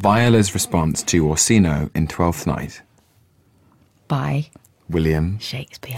Viola's response to Orsino in Twelfth Night. By William Shakespeare.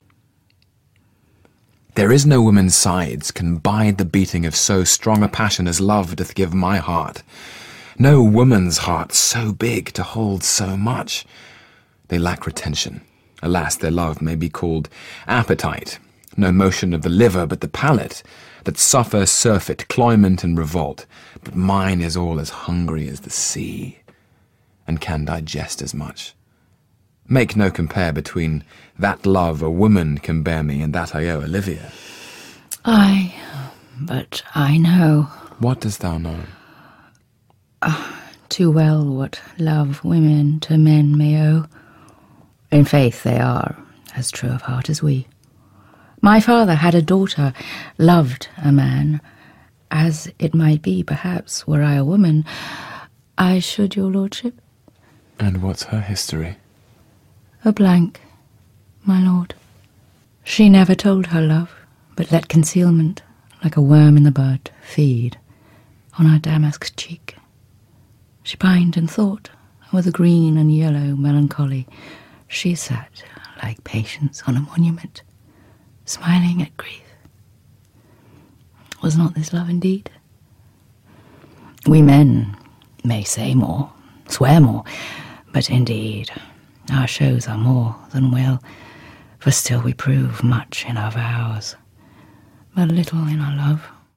There is no woman's sides can bide the beating of so strong a passion as love doth give my heart. No woman's heart so big to hold so much. They lack retention. Alas, their love may be called appetite. No motion of the liver but the palate, that suffer surfeit, cloyment, and revolt. But mine is all as hungry as the sea, and can digest as much. Make no compare between that love a woman can bear me and that I owe Olivia. Ay, but I know. What dost thou know? Too well what love women to men may owe. In faith they are as true of heart as we. My father had a daughter, loved a man, as it might be, perhaps, were I a woman, I should, your lordship. And what's her history? A blank, my lord. She never told her love, but let concealment, like a worm in the bud, feed on her damask cheek. She pined and thought, with a green and yellow melancholy, she sat like Patience on a monument, smiling at grief. Was not this love indeed? We men may say more, swear more, but indeed our shows are more than will, for still we prove much in our vows, but little in our love.